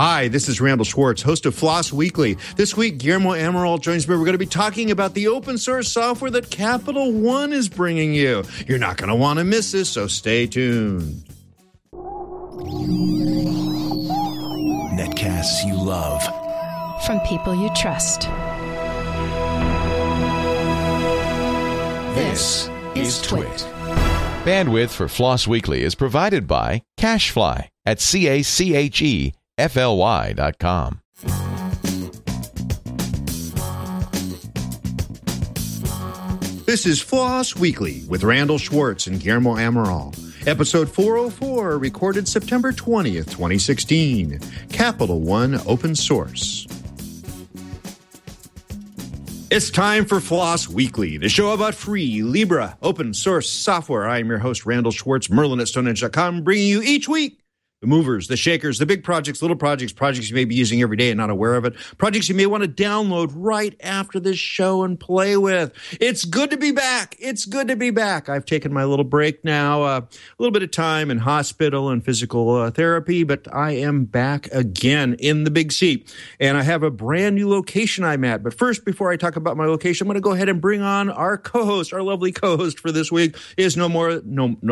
Hi, this is Randall Schwartz, host of Floss Weekly. This week, Guillermo Amaral joins me. We're going to be talking about the open source software that Capital One is bringing you. You're not going to want to miss this, so stay tuned. Netcasts you love. From people you trust. This is Twit. Bandwidth for Floss Weekly is provided by CacheFly at CacheFly.com. This is Floss Weekly with Randall Schwartz and Guillermo Amaral. Episode 404, recorded September 20th, 2016. Capital One Open Source. It's time for Floss Weekly, the show about free, Libra, open source software. I am your host, Randall Schwartz, Merlin at StoneEdge.com, bringing you each week the movers, the shakers, the big projects, little projects, projects you may be using every day and not aware of it, projects you may want to download right after this show and play with. It's good to be back. It's good to be back. I've taken my little break now, a little bit of time in hospital and physical therapy, but I am back again in the big seat. And I have a brand new location I'm at. But first, before I talk about my location, I'm going to go ahead and bring on our co-host, our lovely co-host for this week is no other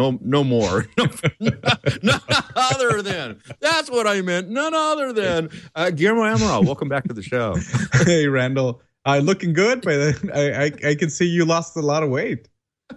than. That's what I meant. None other than Guillermo Amaral. Welcome back to the show. Hey, Randall. Looking good, but I can see you lost a lot of weight.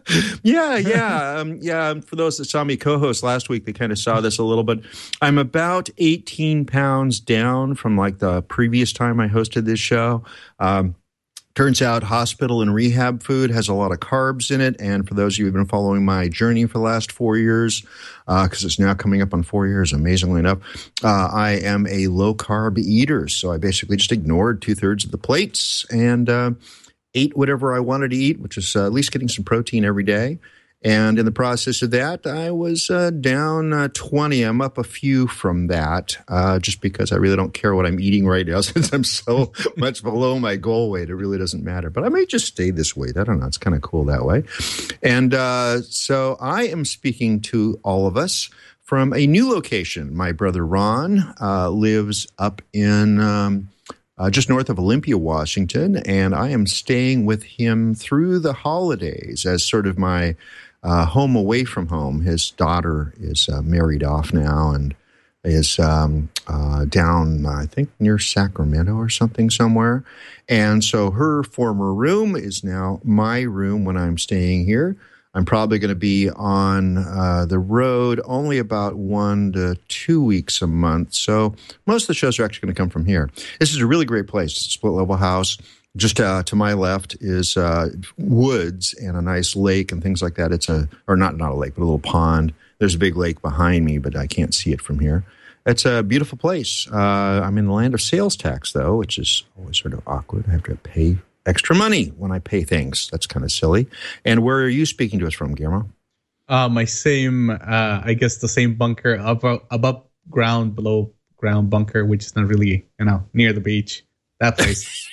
Yeah. For those that saw me co-host last week, they kind of saw this a little bit. I'm about 18 pounds down from like the previous time I hosted this show. Turns out hospital and rehab food has a lot of carbs in it. And for those of you who've been following my journey for the last 4 years, because it's now coming up on 4 years, amazingly enough, I am a low-carb eater. So I basically just ignored 2/3 of the plates and ate whatever I wanted to eat, which is at least getting some protein every day. And in the process of that, I was down 20. I'm up a few from that, just because I really don't care what I'm eating right now since I'm so much below my goal weight. It really doesn't matter. But I may just stay this weight. I don't know. It's kind of cool that way. And so I am speaking to all of us from a new location. My brother Ron lives up in just north of Olympia, Washington, and I am staying with him through the holidays as sort of my home away from home. His daughter is married off now and is down, I think, near Sacramento or something somewhere. And so her former room is now my room when I'm staying here. I'm probably going to be on the road only about 1 to 2 weeks a month. So most of the shows are actually going to come from here. This is a really great place. It's a split-level house. Just to my left is woods and a nice lake and things like that. It's not a lake, but a little pond. There's a big lake behind me, but I can't see it from here. It's a beautiful place. I'm in the land of sales tax, though, which is always sort of awkward. I have to pay extra money when I pay things. That's kind of silly. And where are you speaking to us from, Guillermo? My same, I guess the same bunker, above ground, below ground bunker, which is not really, near the beach. That place.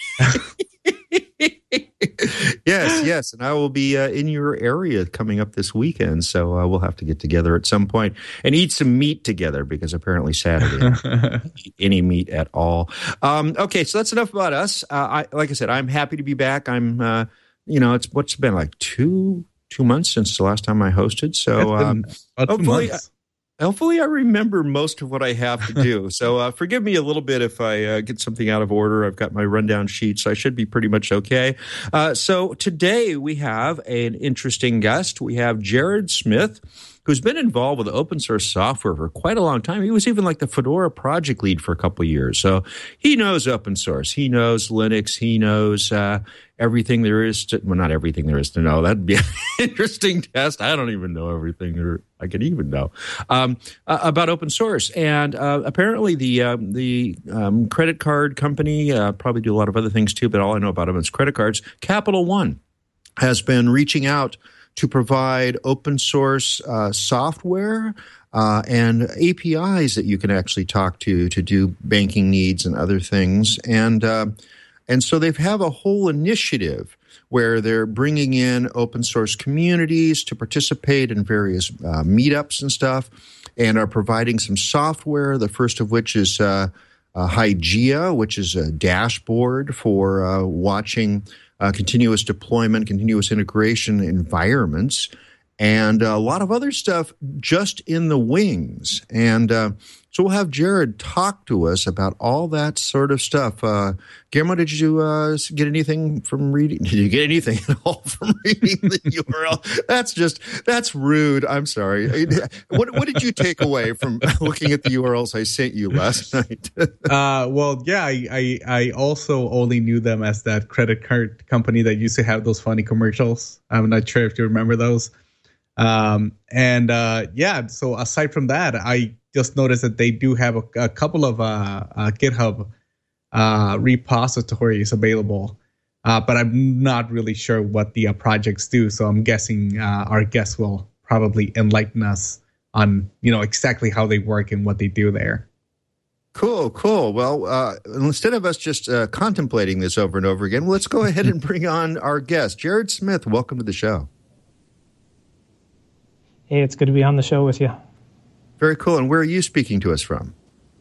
Yes. And I will be in your area coming up this weekend. So we'll have to get together at some point and eat some meat together because apparently Saturday I don't eat any meat at all. Okay, so that's enough about us. Like I said, I'm happy to be back. I'm, what's been like two months since the last time I hosted. So hopefully I remember most of what I have to do. So forgive me a little bit if I get something out of order. I've got my rundown sheet, so I should be pretty much okay. So today we have an interesting guest. We have Jared Smith, who's been involved with open source software for quite a long time. He was even like the Fedora project lead for a couple of years. So he knows open source. He knows Linux. He knows everything there is to, well, not everything there is to know. That'd be an interesting test. I don't even know everything I could even know about open source. And apparently the credit card company, probably do a lot of other things too, but all I know about them is credit cards. Capital One has been reaching out to provide open source software and APIs that you can actually talk to do banking needs and other things. And so they have a whole initiative where they're bringing in open source communities to participate in various meetups and stuff, and are providing some software, the first of which is Hygieia, which is a dashboard for watching continuous deployment, continuous integration environments, and a lot of other stuff just in the wings. And so we'll have Jared talk to us about all that sort of stuff. Guillermo, did you get anything from reading? Did you get anything at all from reading the URL? That's rude. I'm sorry. What did you take away from looking at the URLs I sent you last night? Well, yeah, I also only knew them as that credit card company that used to have those funny commercials. I'm not sure if you remember those. So aside from that, I just noticed that they do have a couple of GitHub repositories available, but I'm not really sure what the projects do. So I'm guessing our guests will probably enlighten us on exactly how they work and what they do there. Cool. Well, instead of us just contemplating this over and over again, let's go ahead and bring on our guest, Jared Smith. Welcome to the show. Hey, it's good to be on the show with you. Very cool. And where are you speaking to us from?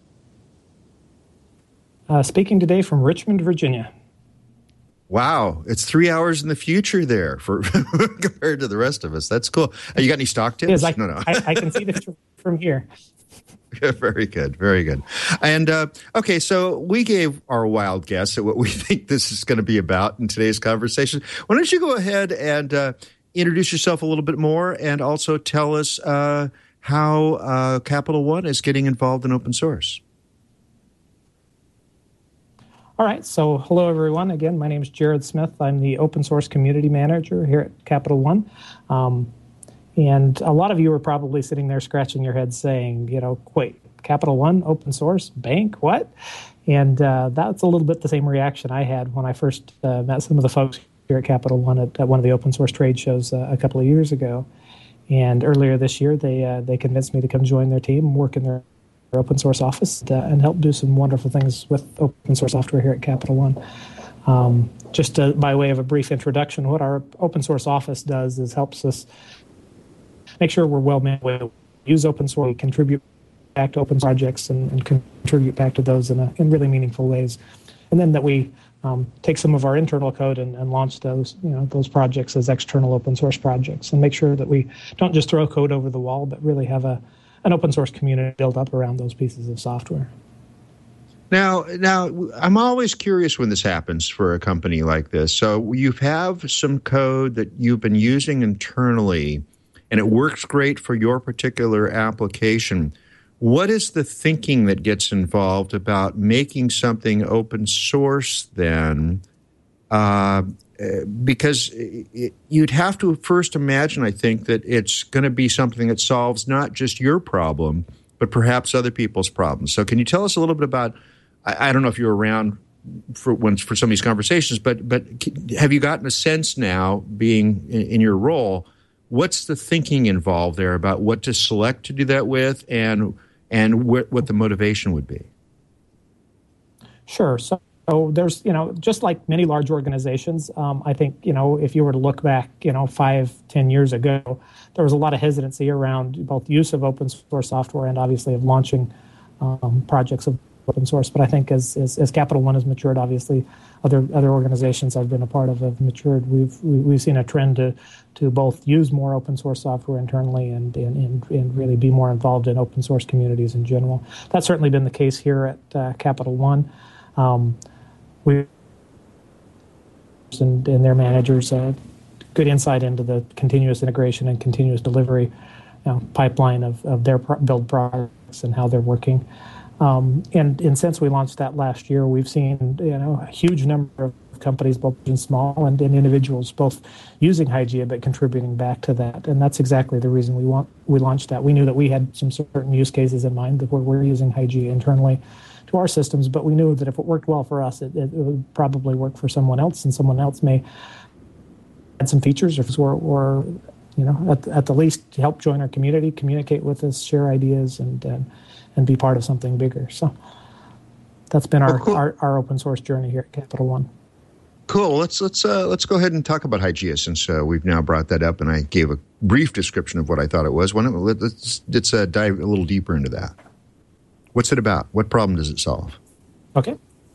Speaking today from Richmond, Virginia. Wow. It's 3 hours in the future there for compared to the rest of us. That's cool. You got any stock tips? No. I can see this from here. Very good. Very good. And, okay, so we gave our wild guess at what we think this is going to be about in today's conversation. Why don't you go ahead and introduce yourself a little bit more and also tell us how Capital One is getting involved in open source. All right. So hello, everyone. Again, my name is Jared Smith. I'm the open source community manager here at Capital One. And a lot of you are probably sitting there scratching your head saying, wait, Capital One, open source, bank, what? And that's a little bit the same reaction I had when I first met some of the folks here at Capital One at one of the open source trade shows a couple of years ago. And earlier this year, they convinced me to come join their team and work in their open source office and help do some wonderful things with open source software here at Capital One. Just by way of a brief introduction, what our open source office does is helps us make sure we're well managed, use open source, contribute back to open projects and contribute back to those in really meaningful ways. And then that we take some of our internal code and launch those projects as external open source projects and make sure that we don't just throw code over the wall, but really have an open source community built up around those pieces of software. Now, I'm always curious when this happens for a company like this. So you have some code that you've been using internally, and it works great for your particular application. What is the thinking that gets involved about making something open source then? Because you'd have to first imagine, I think, that it's going to be something that solves not just your problem, but perhaps other people's problems. So can you tell us a little bit about, I don't know if you're around for some of these conversations, but have you gotten a sense now, being in your role, what's the thinking involved there about what to select to do that with and what the motivation would be? Sure. So there's, just like many large organizations, I think, if you were to look back, 5-10 years ago, there was a lot of hesitancy around both use of open source software and obviously of launching projects of open source. But I think as Capital One has matured, obviously other organizations I've been a part of have matured. We've seen a trend to both use more open source software internally and really be more involved in open source communities in general. That's certainly been the case here at Capital One. We and their managers good insight into the continuous integration and continuous delivery pipeline of their build projects and how they're working. And since we launched that last year, we've seen a huge number of companies, both small and individuals, both using Hygieia but contributing back to that. And that's exactly the reason we launched that. We knew that we had some certain use cases in mind that we're using Hygieia internally to our systems, but we knew that if it worked well for us, it would probably work for someone else, and someone else may add some features or at the least help join our community, communicate with us, share ideas, and be part of something bigger. So that's been our open source journey here at Capital One. Cool. Let's go ahead and talk about Hygieia since we've now brought that up, and I gave a brief description of what I thought it was. Let's dive a little deeper into that. What's it about? What problem does it solve? Okay.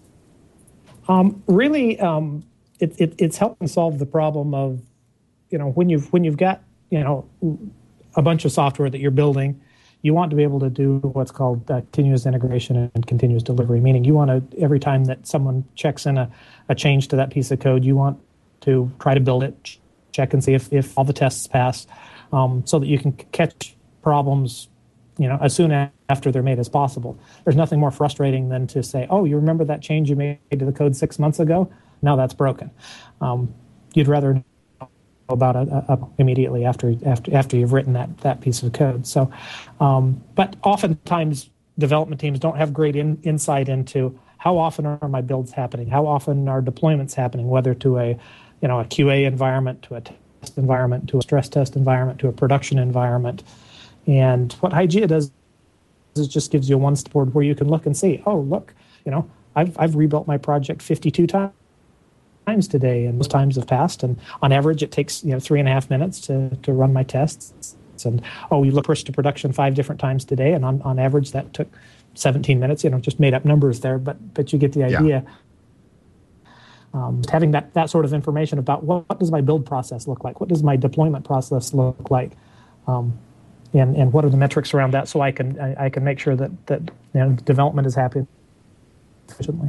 Really, it's helping solve the problem of, when you've got, a bunch of software that you're building, you want to be able to do what's called continuous integration and continuous delivery, meaning you want to, every time that someone checks in a change to that piece of code, you want to try to build it, check and see if all the tests pass, so that you can catch problems, as soon after they're made as possible. There's nothing more frustrating than to say, oh, you remember that change you made to the code 6 months ago? Now that's broken. You'd rather know about it immediately after you've written that piece of code. So, but oftentimes development teams don't have great insight into how often are my builds happening, how often are deployments happening, whether to a QA environment, to a test environment, to a stress test environment, to a production environment. And what Hygieia does is just gives you a one-board where you can look and see, oh, look, I've rebuilt my project 52 times today, and those times have passed. And on average, it takes 3.5 minutes to run my tests. And you look push to production 5 different times today, and on average, that took 17 minutes. Just made up numbers there, but you get the idea. Yeah. Having that sort of information about what does my build process look like, what does my deployment process look like. And what are the metrics around that, so I can make sure that development is happy efficiently.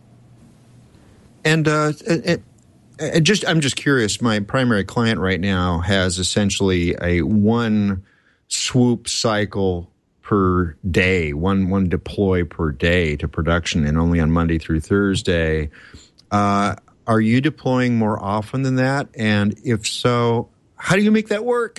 And I'm just curious. My primary client right now has essentially a one swoop cycle per day, one deploy per day to production, and only on Monday through Thursday. Are you deploying more often than that? And if so, how do you make that work?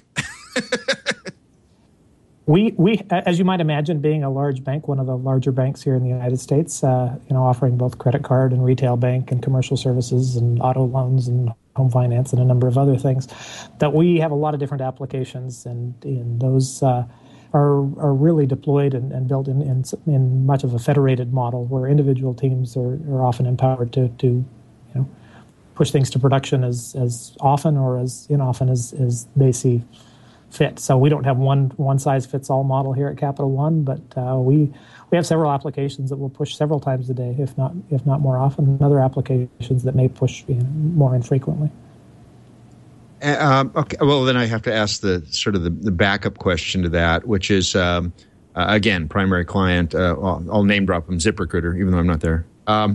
We, as you might imagine, being a large bank, one of the larger banks here in the United States, offering both credit card and retail bank and commercial services and auto loans and home finance and a number of other things, that we have a lot of different applications, and those are really deployed and built in much of a federated model where individual teams are often empowered to push things to production as often or as inoften as they see fit. So we don't have one size fits all model here at Capital One, but we have several applications that will push several times a day, if not more often, and other applications that may push more infrequently. Okay. Well, then I have to ask the backup question to that, which is again, primary client. I'll name drop them, ZipRecruiter, even though I'm not there.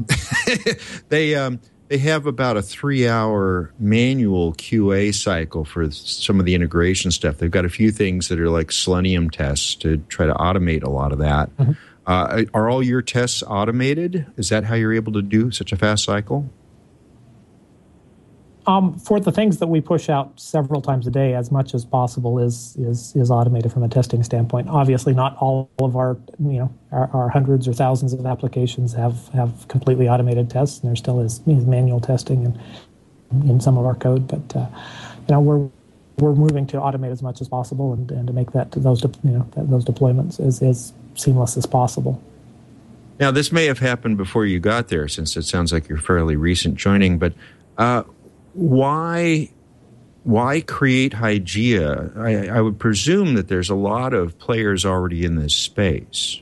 They have about a 3-hour manual QA cycle for some of the integration stuff. They've got a few things that are like Selenium tests to try to automate a lot of that. Mm-hmm. Are all your tests automated? Is that how you're able to do such a fast cycle? For the things that we push out several times a day, as much as possible is automated from a testing standpoint. Obviously, not all of our hundreds or thousands of applications have completely automated tests, and there still is manual testing in some of our code. But we're moving to automate as much as possible and to make those deployments as seamless as possible. Now, this may have happened before you got there, since it sounds like you're fairly recent joining, but. Why create Hygieia? I would presume that there's a lot of players already in this space.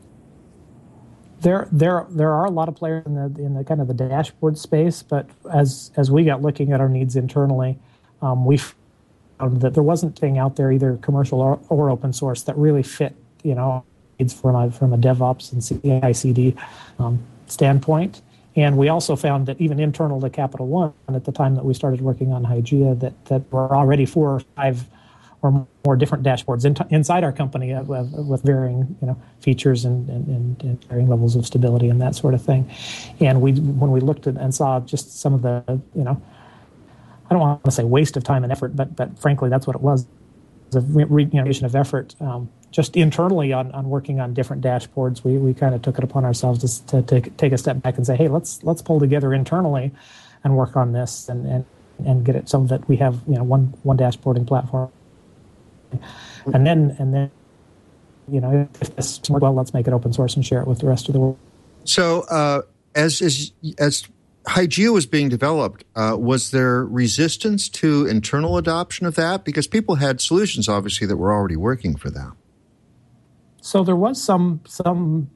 There are a lot of players in the kind of the dashboard space, but as we got looking at our needs internally, we found that there wasn't anything out there, either commercial or open source, that really fit needs from a DevOps and CI/CD standpoint. And we also found that even internal to Capital One, at the time that we started working on Hygieia, that were already 4 or 5 or more different dashboards inside our company with varying features and varying levels of stability and that sort of thing. And when we looked at and saw just some of the I don't want to say waste of time and effort, but frankly that's what it was, a regeneration of effort. Just internally on working on different dashboards, we kind of took it upon ourselves to take a step back and say, hey, let's pull together internally and work on this and get it so that we have one dashboarding platform. And then if this works well, let's make it open source and share it with the rest of the world. So as Hygieia was being developed, was there resistance to internal adoption of that? Because people had solutions, obviously, that were already working for them. So there was some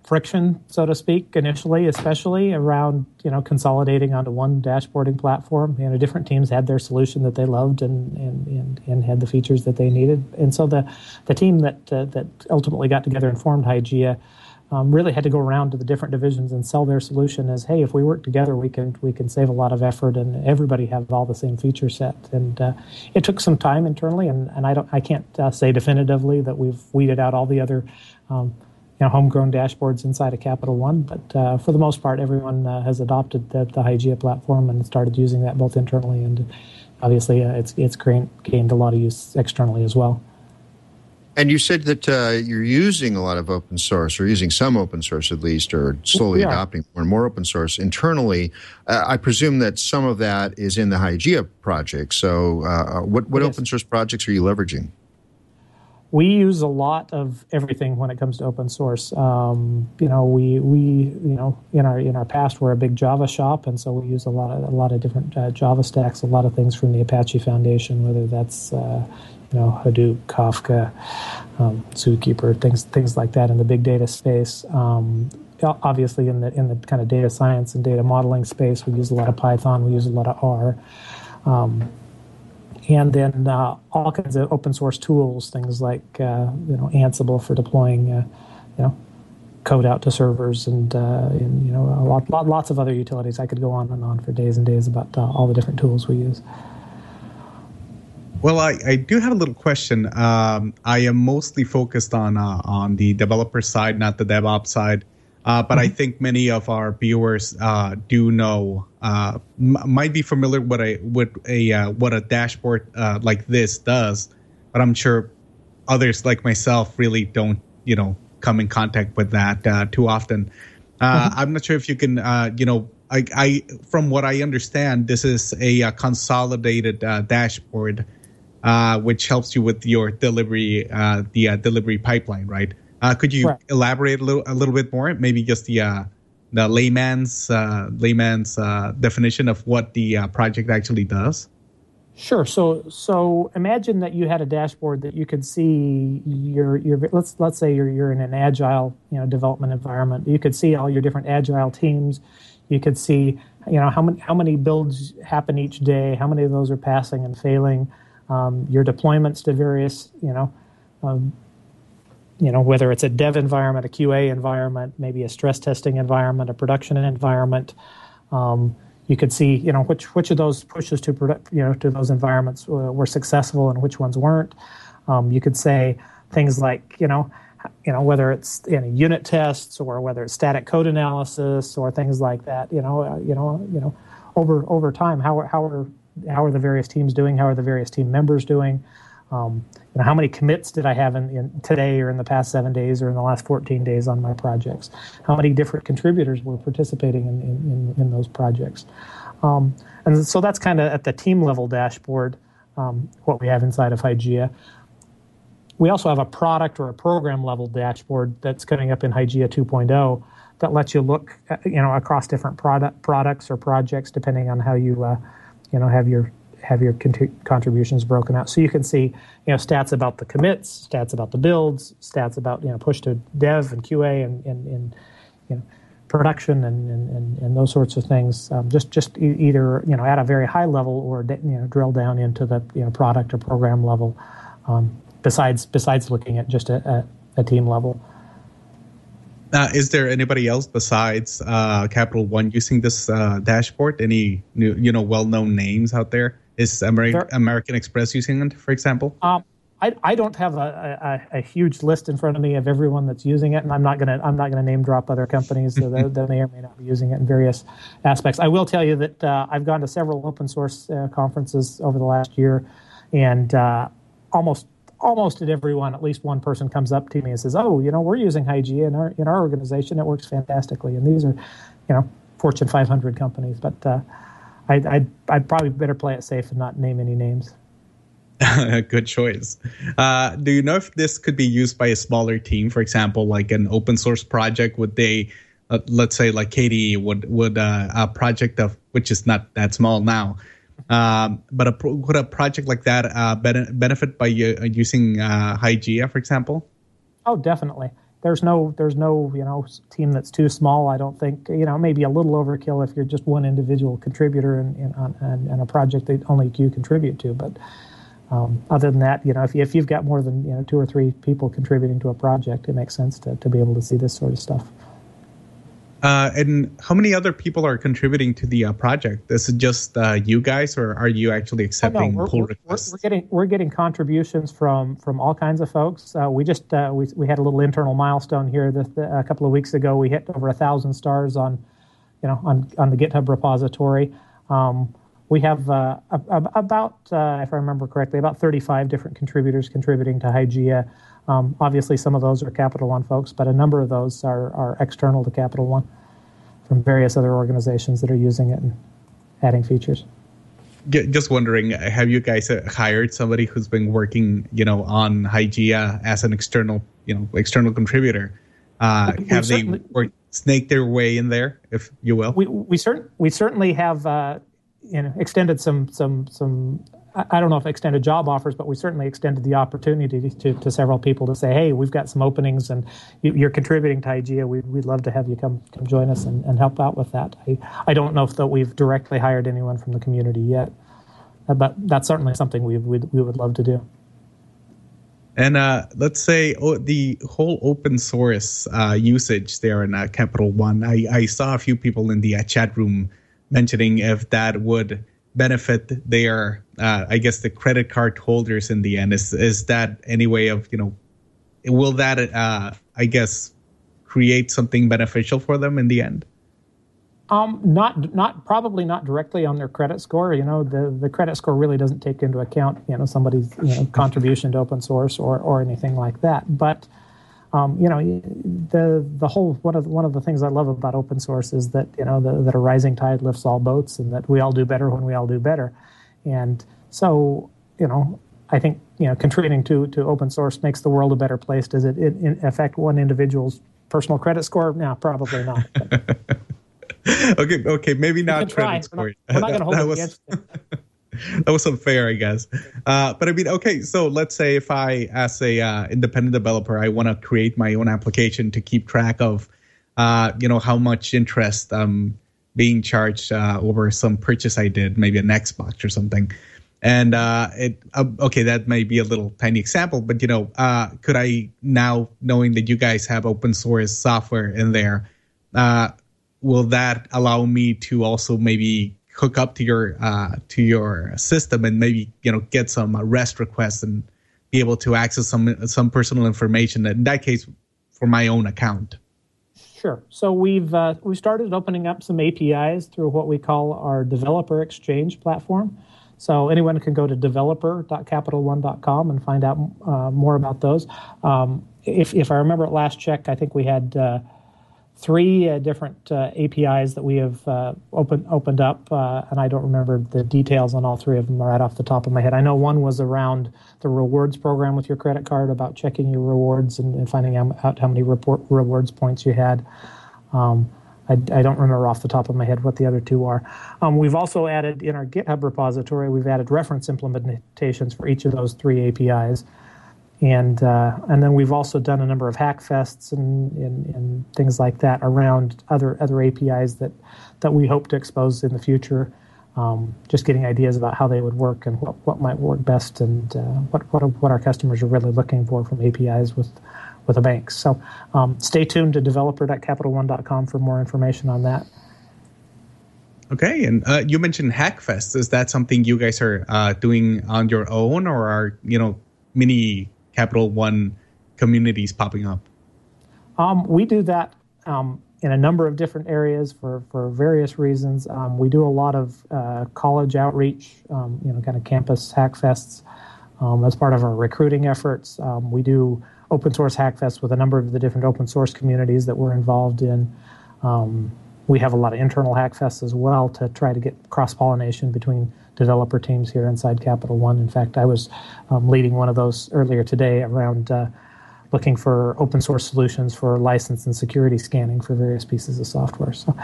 friction, so to speak, initially, especially around consolidating onto one dashboarding platform. Different teams had their solution that they loved and had the features that they needed. And so the team that ultimately got together and formed Hygieia really had to go around to the different divisions and sell their solution as, hey, if we work together, we can save a lot of effort and everybody have all the same feature set. And it took some time internally, and I can't say definitively that we've weeded out all the other homegrown dashboards inside of Capital One, but for the most part, everyone has adopted the Hygieia platform and started using that both internally and obviously it's gained a lot of use externally as well. And you said that you're using a lot of open source, or using some open source at least, or slowly adopting more and more open source internally. I presume that some of that is in the Hygieia project. So what open source projects are you leveraging? We use a lot of everything when it comes to open source. We in our past we're a big Java shop, and so we use a lot of different Java stacks, a lot of things from the Apache Foundation, whether that's Hadoop, Kafka, Zookeeper, things like that in the big data space. Obviously, in the kind of data science and data modeling space, we use a lot of Python. We use a lot of R. And then all kinds of open source tools, things like Ansible for deploying code out to servers, and lots of other utilities. I could go on and on for days and days about all the different tools we use. Well, I do have a little question. I am mostly focused on the developer side, not the DevOps side. But I think many of our viewers do know, might be familiar with what a dashboard like this does. But I'm sure others like myself really don't, come in contact with that too often. I'm not sure if you can, I from what I understand, this is a consolidated dashboard, which helps you with your delivery, the delivery pipeline, right? Could you elaborate a little bit more? Maybe just the layman's definition of what the project actually does. Sure. So imagine that you had a dashboard that you could see your let's say you're in an agile development environment. You could see all your different agile teams. You could see how many builds happen each day, how many of those are passing and failing, your deployments to various whether it's a dev environment, a QA environment, maybe a stress testing environment, a production environment. You could see, which of those pushes to those environments were successful and which ones weren't. You could say things like, whether it's unit tests or whether it's static code analysis or things like that. Over time, how are the various teams doing? How are the various team members doing? How many commits did I have in today or in the past 7 days or in the last 14 days on my projects? How many different contributors were participating in those projects? And so that's kind of at the team level dashboard, what we have inside of Hygieia. We also have a product or a program level dashboard that's coming up in Hygieia 2.0 that lets you look across different products or projects depending on how you have your contributions broken out. So you can see, stats about the commits, stats about the builds, stats about, push to dev and QA and production and those sorts of things. Just either, at a very high level or, drill down into the, product or program level, besides looking at just a team level. Is there anybody else besides Capital One using this dashboard? Any new, well-known names out there? Is American Express using it, for example? I don't have a huge list in front of me of everyone that's using it, and I'm not gonna name drop other companies that may or may not be using it in various aspects. I will tell you that I've gone to several open source conferences over the last year, and almost at every one, at least one person comes up to me and says, "Oh, we're using Hygieia in our organization. It works fantastically." And these are, Fortune 500 companies, but I'd probably better play it safe and not name any names. Good choice. Do you know if this could be used by a smaller team? For example, like an open source project, would they, let's say like KDE, would a project of which is not that small now, but would a project like that benefit by using Hygieia, for example? Oh, definitely. there's no team that's too small. I don't think maybe a little overkill if you're just one individual contributor in a project that only you contribute to. But other than that, if you've got more than 2 or 3 people contributing to a project, it makes sense to be able to see this sort of stuff. And how many other people are contributing to the project? Is it just you guys, or are you actually accepting pull requests? We're getting contributions from all kinds of folks. We just we had a little internal milestone here a couple of weeks ago. We hit over 1,000 stars on the GitHub repository. We have about, if I remember correctly, about 35 different contributors contributing to Hygieia. Obviously, some of those are Capital One folks, but a number of those are external to Capital One from various other organizations that are using it and adding features. Just wondering, have you guys hired somebody who's been working, on Hygieia as an external contributor? Have they snaked their way in there, if you will? We certainly have. Extended some I don't know if extended job offers, but we certainly extended the opportunity to several people to say, hey, we've got some openings and you're contributing to Hygieia. We'd love to have you come join us and help out with that. I don't know if we've directly hired anyone from the community yet, but that's certainly something we would love to do. And let's say the whole open source usage there in Capital One, I saw a few people in the chat room mentioning if that would benefit their, I guess, the credit card holders in the end. Is that any way of, will that, I guess, create something beneficial for them in the end? Probably not directly on their credit score. The credit score really doesn't take into account, somebody's contribution to open source or anything like that. But the whole one of the things I love about open source is that that a rising tide lifts all boats, and that we all do better when we all do better. And so I think contributing to open source makes the world a better place. Does it affect one individual's personal credit score? No, probably not. Okay, maybe not credit score. We're not going to hold it against it. That was unfair, I guess. But I mean, okay, so let's say if I, as a independent developer, I want to create my own application to keep track of, how much interest I'm being charged over some purchase I did, maybe an Xbox or something. And okay, that may be a little tiny example, but could I now, knowing that you guys have open source software in there, will that allow me to also maybe hook up to your system and maybe get some REST requests and be able to access some personal information, in that case for my own account? Sure. So we've started opening up some APIs through what we call our Developer Exchange platform. So anyone can go to developer.capitalone.com and find out more about those. If I remember at last check, I think we had 3 different APIs that we have opened up, and I don't remember the details on all 3 of them right off the top of my head. I know one was around the rewards program with your credit card, about checking your rewards and finding out how many rewards points you had. I don't remember off the top of my head what the other 2 are. We've also added in our GitHub repository, we've added reference implementations for each of those 3 APIs. And then we've also done a number of hackfests and things like that around other APIs that we hope to expose in the future. Just getting ideas about how they would work and what might work best, and what our customers are really looking for from APIs with a bank. So stay tuned to developer.capitalone.com for more information on that. Okay, and you mentioned hackfests. Is that something you guys are doing on your own, or are mini Capital One communities popping up? We do that in a number of different areas for various reasons. We do a lot of college outreach, kind of campus hackfests as part of our recruiting efforts. We do open source hackfests with a number of the different open source communities that we're involved in. We have a lot of internal hackfests as well to try to get cross-pollination between developer teams here inside Capital One. In fact, I was leading one of those earlier today around looking for open source solutions for license and security scanning for various pieces of software. So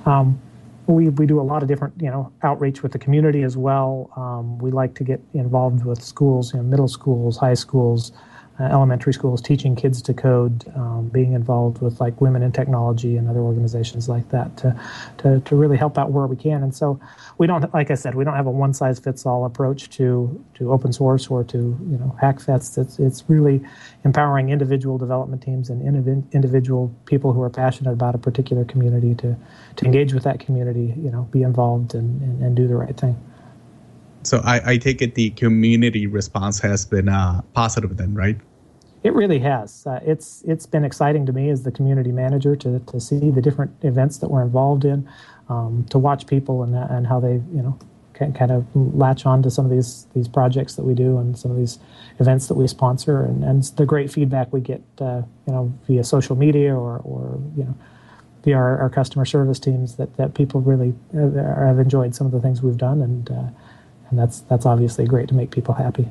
we do a lot of different outreach with the community as well. We like to get involved with schools, middle schools, high schools, elementary schools, teaching kids to code, being involved with like Women in Technology and other organizations like that to really help out where we can. And so we don't, like I said, we don't have a one-size-fits-all approach to open source or to Hackfest. It's really empowering individual development teams and individual people who are passionate about a particular community to engage with that community, be involved and do the right thing. So I take it the community response has been positive then, right? It really has. It's been exciting to me as the community manager to see the different events that we're involved in, to watch people and how they can kind of latch on to some of these projects that we do and some of these events that we sponsor, and the great feedback we get via social media or via our customer service teams that people really have enjoyed some of the things we've done, and that's obviously great to make people happy.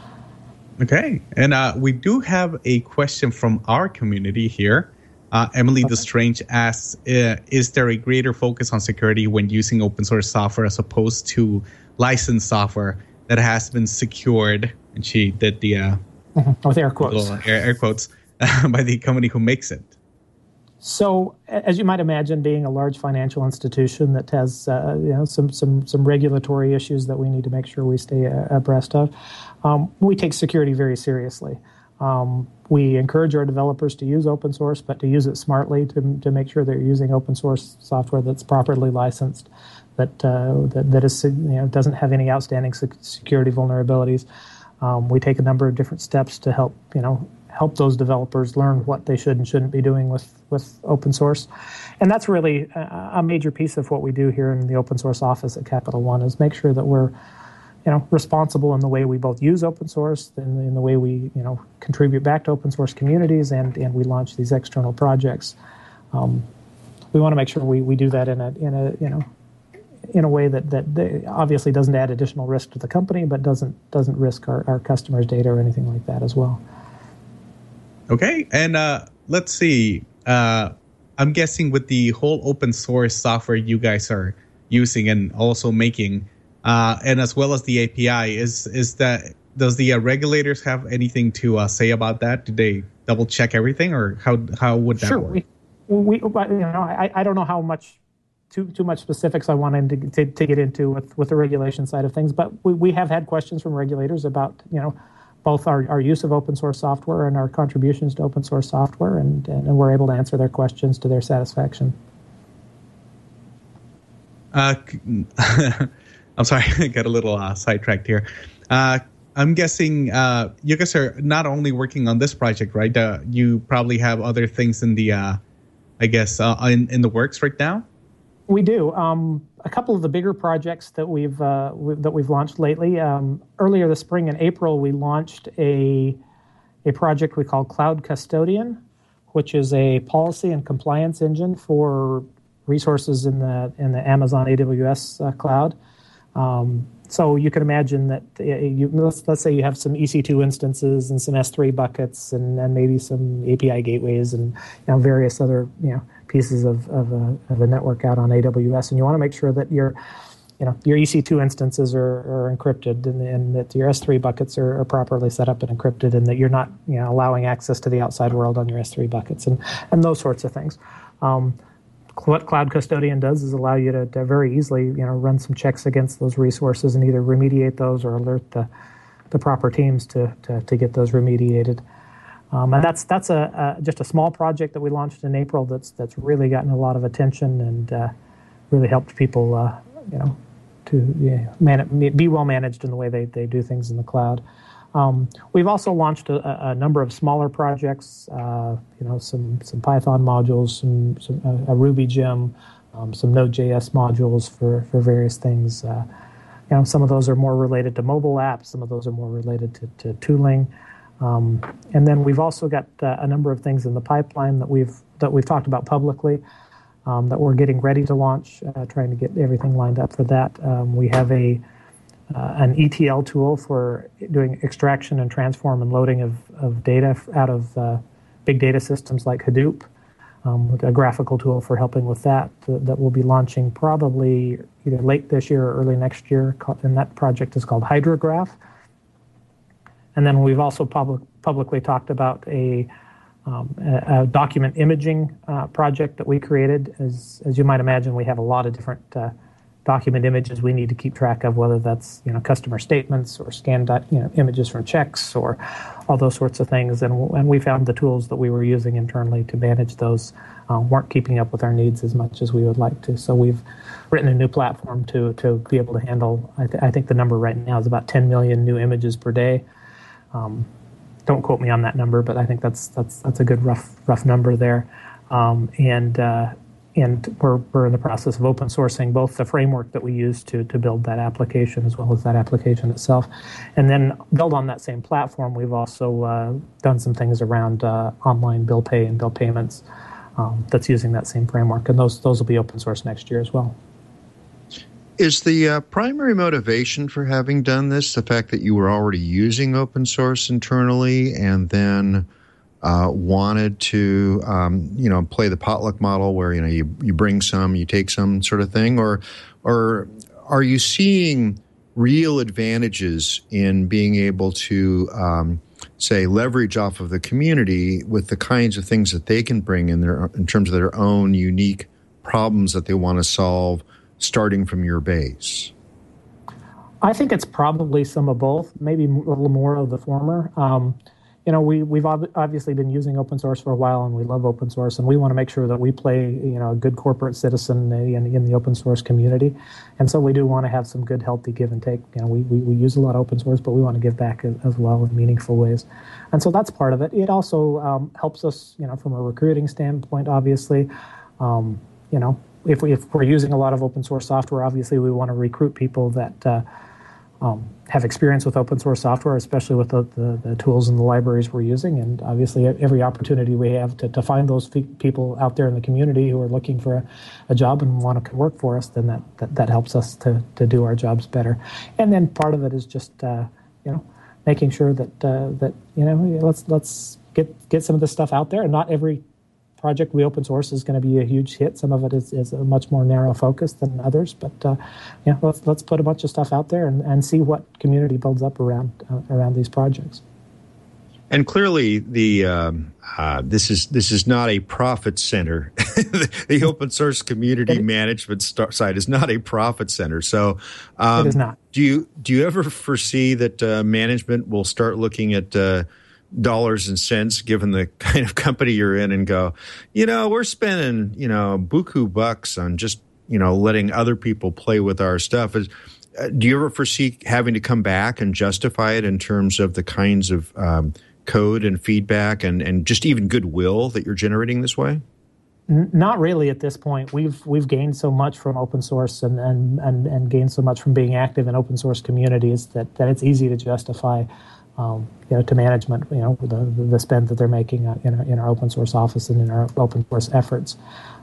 Okay, and we do have a question from our community here. Emily Destrange asks, is there a greater focus on security when using open source software as opposed to licensed software that has been secured? And she did the with air quotes, air quotes by the company who makes it. So, as you might imagine, being a large financial institution that has some regulatory issues that we need to make sure we stay abreast of, we take security very seriously. We encourage our developers to use open source, but to use it smartly to make sure they're using open source software that's properly licensed, that is doesn't have any outstanding security vulnerabilities. We take a number of different steps to help those developers learn what they should and shouldn't be doing with open source. And that's really a major piece of what we do here in the open source office at Capital One, is make sure that we're responsible in the way we both use open source, in the way we contribute back to open source communities, and we launch these external projects. We want to make sure we do that in a way that obviously doesn't add additional risk to the company, but doesn't risk our customers' data or anything like that as well. Okay, and let's see. I'm guessing with the whole open source software you guys are using and also making, and as well as the API, is that, does the regulators have anything to say about that? Do they double check everything, or how would that work? I don't know how much too much specifics I wanted to get into with the regulation side of things, but we have had questions from regulators about both our use of open source software and our contributions to open source software, and we're able to answer their questions to their satisfaction. I'm sorry, I got a little sidetracked here. I'm guessing you guys are not only working on this project, right? You probably have other things in the, in the works right now. We do. A couple of the bigger projects that we've launched lately. Earlier this spring in April, we launched a project we call Cloud Custodian, which is a policy and compliance engine for resources in the Amazon AWS cloud. So you can imagine that let's say you have some EC2 instances and some S3 buckets and maybe some API gateways and various other pieces of a network out on AWS, and you want to make sure that your EC2 instances are encrypted and that your S3 buckets are properly set up and encrypted, and that you're not allowing access to the outside world on your S3 buckets and those sorts of things. What Cloud Custodian does is allow you to very easily run some checks against those resources and either remediate those or alert the proper teams to get those remediated. And that's just a small project that we launched in April that's really gotten a lot of attention and really helped people be well managed in the way they do things in the cloud. We've also launched a number of smaller projects, some Python modules, a Ruby gem, some Node.js modules for various things. Some of those are more related to mobile apps, some of those are more related to tooling. And then we've also got a number of things in the pipeline that we've talked about publicly that we're getting ready to launch, trying to get everything lined up for that. We have an ETL tool for doing extraction and transform and loading of data out of big data systems like Hadoop, a graphical tool for helping with that we'll be launching probably either late this year or early next year, and that project is called Hydrograph. And then we've also publicly talked about a document imaging project that we created. As you might imagine, we have a lot of different document images we need to keep track of, whether that's customer statements or scanned images from checks or all those sorts of things. And we found the tools that we were using internally to manage those weren't keeping up with our needs as much as we would like to. So we've written a new platform to be able to handle. I think the number right now is about 10 million new images per day. Don't quote me on that number, but I think that's a good rough number there. And we're in the process of open sourcing both the framework that we use to build that application as well as that application itself. And then build on that same platform, we've also done some things around online bill pay and bill payments that's using that same framework. And those will be open source next year as well. Is the primary motivation for having done this the fact that you were already using open source internally and then wanted to, play the potluck model where, you bring some, you take some sort of thing? Or are you seeing real advantages in being able to, say, leverage off of the community with the kinds of things that they can bring in terms of their own unique problems that they want to solve, starting from your base? I think it's probably some of both, maybe a little more of the former. We've obviously been using open source for a while, and we love open source, and we want to make sure that we play, a good corporate citizen in the open source community. And so we do want to have some good, healthy give and take. We use a lot of open source, but we want to give back as well in meaningful ways. And so that's part of it. It also helps us, from a recruiting standpoint, obviously. If we're using a lot of open source software, obviously we want to recruit people that have experience with open source software, especially with the tools and the libraries we're using. And obviously every opportunity we have to find those people out there in the community who are looking for a job and want to work for us, then that helps us to do our jobs better. And then part of it is just making sure that let's get some of this stuff out there. And not every project we open source is going to be a huge hit. Some of it is a much more narrow focus than others. But let's put a bunch of stuff out there and see what community builds up around these projects. And clearly, this is not a profit center. The open source community management side is not a profit center. So it is not. Do you ever foresee that management will start looking at dollars and cents, given the kind of company you're in, and go, we're spending, buku bucks on just, letting other people play with our stuff? Do you ever foresee having to come back and justify it in terms of the kinds of code and feedback and just even goodwill that you're generating this way? Not really at this point. We've gained so much from open source and gained so much from being active in open source communities that it's easy to justify to management, the spend that they're making in our open source office and in our open source efforts.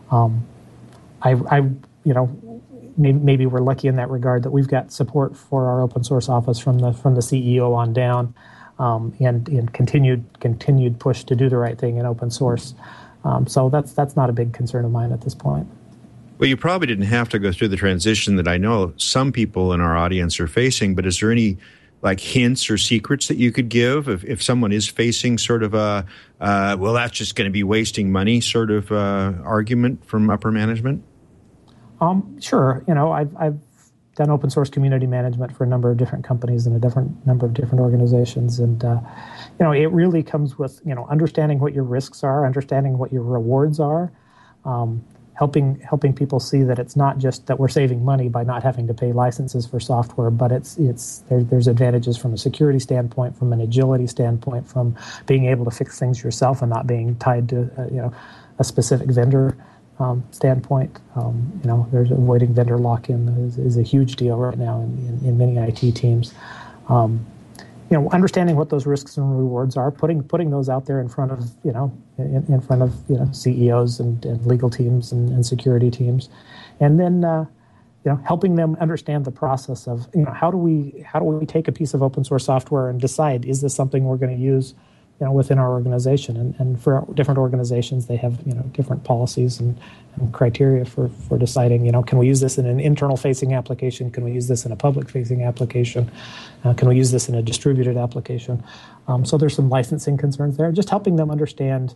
Maybe we're lucky in that regard that we've got support for our open source office from the CEO on down, and continued push to do the right thing in open source. So that's not a big concern of mine at this point. Well, you probably didn't have to go through the transition that I know some people in our audience are facing, but is there any hints or secrets that you could give if someone is facing sort of a, well, that's just going to be wasting money sort of argument from upper management? Sure. I've done open source community management for a number of different companies and a number of different organizations. And, it really comes with, understanding what your risks are, understanding what your rewards are, helping people see that it's not just that we're saving money by not having to pay licenses for software, but there's advantages from a security standpoint, from an agility standpoint, from being able to fix things yourself and not being tied to a specific vendor standpoint. There's avoiding vendor lock-in is a huge deal right now in many IT teams. Understanding what those risks and rewards are, putting those out there in front of in front of CEOs and legal teams and security teams, and then helping them understand the process of how do we take a piece of open source software and decide, is this something we're going to use within our organization. And for different organizations, they have different policies and criteria for deciding, can we use this in an internal-facing application? Can we use this in a public-facing application? Can we use this in a distributed application? So there's some licensing concerns there. Just helping them understand,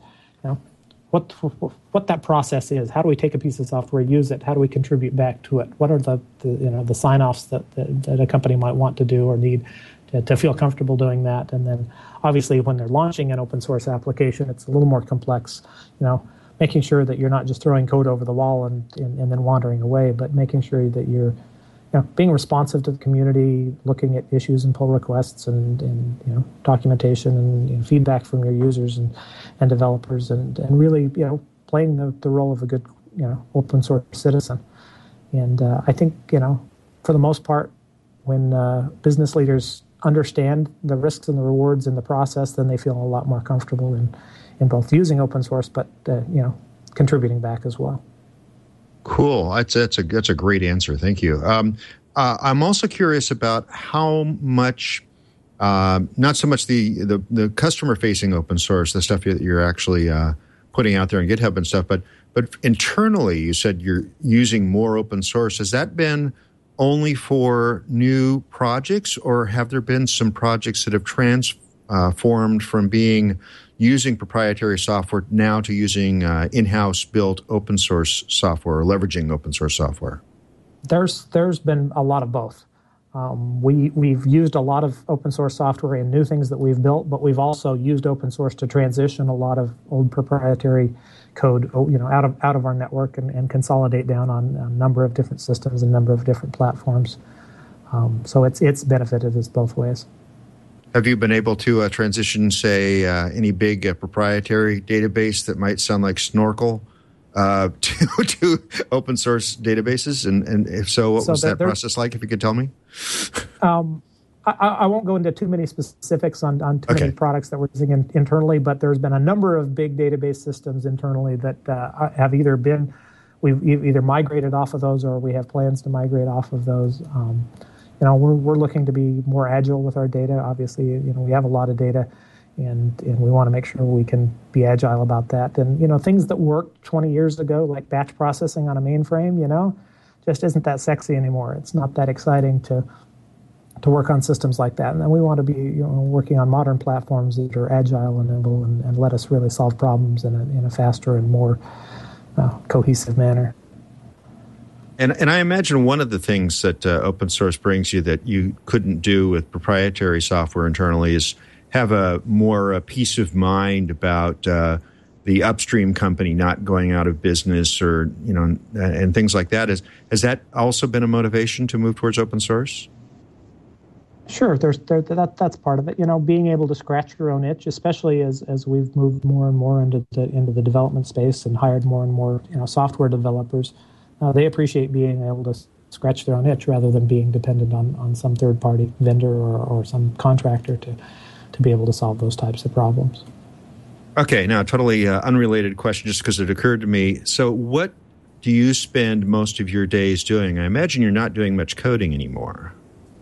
what that process is. How do we take a piece of software, use it? How do we contribute back to it? What are the sign-offs that a company might want to do or need to feel comfortable doing that? And then obviously when they're launching an open source application, it's a little more complex, making sure that you're not just throwing code over the wall and then wandering away, but making sure that you're being responsive to the community, looking at issues and pull requests and documentation and feedback from your users and developers and really playing the role of a good open source citizen. And I think for the most part, when business leaders understand the risks and the rewards in the process, then they feel a lot more comfortable in both using open source, but contributing back as well. Cool. That's a great answer. Thank you. I'm also curious about how much, not so much the customer-facing open source, the stuff that you're actually putting out there on GitHub and stuff, but internally, you said you're using more open source. Has that been only for new projects, or have there been some projects that have transformed from using proprietary software now to using in-house built open source software or leveraging open source software? There's been a lot of both. We've used a lot of open source software in new things that we've built, but we've also used open source to transition a lot of old proprietary code, out of our network and consolidate down on a number of different systems and a number of different platforms. So it's benefited us both ways. Have you been able to transition, say, any big proprietary database that might sound like Snorkel to open source databases? And if so, what was that process like, if you could tell me? I won't go into too many specifics on too many products that we're using internally, but there's been a number of big database systems internally that have we've either migrated off of those or we have plans to migrate off of those. We're looking to be more agile with our data. Obviously, we have a lot of data, and we want to make sure we can be agile about that. And things that worked 20 years ago, like batch processing on a mainframe, just isn't that sexy anymore. It's not that exciting to work on systems like that. And then we want to be working on modern platforms that are agile and nimble and let us really solve problems in a faster and more cohesive manner. And I imagine one of the things that open source brings you that you couldn't do with proprietary software internally is have a more peace of mind about the upstream company not going out of business or, and things like that. Has that also been a motivation to move towards open source? Sure, that's part of it. Being able to scratch your own itch, especially as we've moved more and more into the development space and hired more and more software developers. They appreciate being able to scratch their own itch rather than being dependent on some third-party vendor or some contractor to be able to solve those types of problems. Okay, now a totally unrelated question just because it occurred to me. So what do you spend most of your days doing? I imagine you're not doing much coding anymore.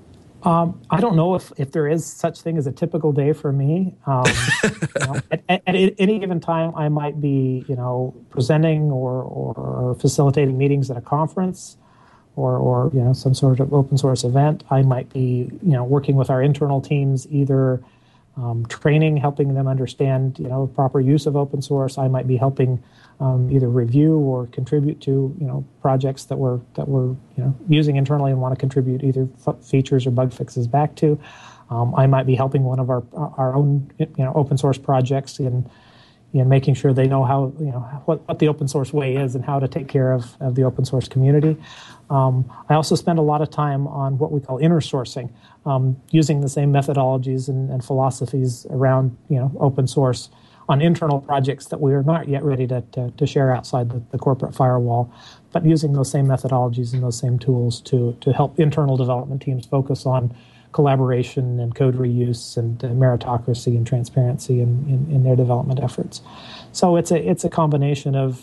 I don't know if there is such thing as a typical day for me. At any given time, I might be, presenting or facilitating meetings at a conference or some sort of open source event. I might be, working with our internal teams, either training, helping them understand, proper use of open source. I might be helping either review or contribute to, projects that we're using internally and want to contribute either features or bug fixes back to. I might be helping one of our own, open source projects in making sure they know how, what the open source way is and how to take care of the open source community. I also spend a lot of time on what we call inner sourcing, using the same methodologies and philosophies around, open source on internal projects that we are not yet ready to share outside the corporate firewall, but using those same methodologies and those same tools to help internal development teams focus on collaboration and code reuse and meritocracy and transparency in their development efforts. So it's a combination of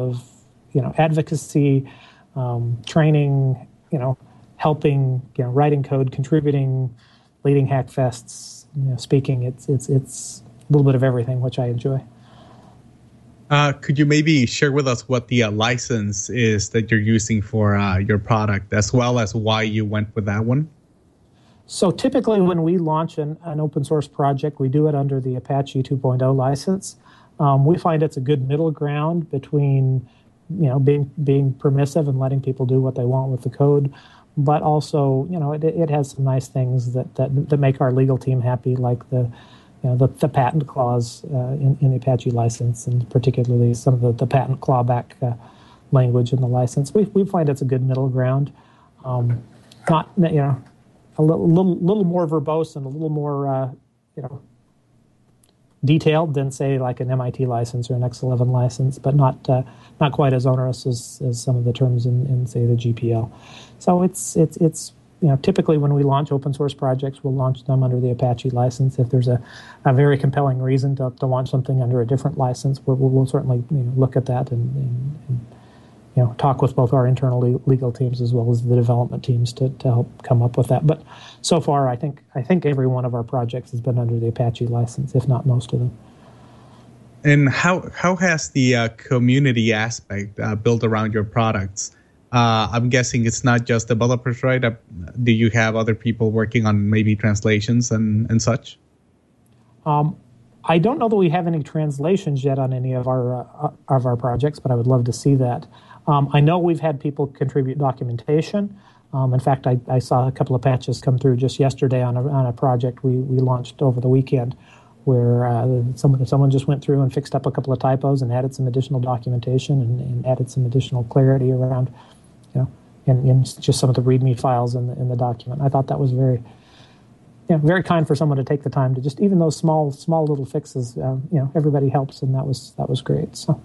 advocacy, training, helping, writing code, contributing, leading hackfests, speaking. It's little bit of everything, which I enjoy. Could you maybe share with us what the license is that you're using for your product, as well as why you went with that one? So typically when we launch an open source project, we do it under the Apache 2.0 license. We find it's a good middle ground between being permissive and letting people do what they want with the code, but also it has some nice things that make our legal team happy, like the patent clause in the Apache license, and particularly some of the patent clawback language in the license. We find it's a good middle ground. Not a little more verbose and a little more detailed than, say, like an MIT license or an X11 license, but not quite as onerous as some of the terms in say the GPL. So it's typically when we launch open source projects, we'll launch them under the Apache license. If there's a very compelling reason to launch something under a different license, we'll certainly look at that and talk with both our internal legal teams as well as the development teams to help come up with that. But so far, I think every one of our projects has been under the Apache license, if not most of them. And how has the community aspect built around your products? I'm guessing it's not just developers, right? Do you have other people working on maybe translations and such? I don't know that we have any translations yet on any of our projects, but I would love to see that. I know we've had people contribute documentation. In fact, I saw a couple of patches come through just yesterday on a project we launched over the weekend, where someone just went through and fixed up a couple of typos and added some additional documentation and added some additional clarity around, in just some of the README files in the document. I thought that was very kind for someone to take the time to just, even those small little fixes. Everybody helps, and that was great. So.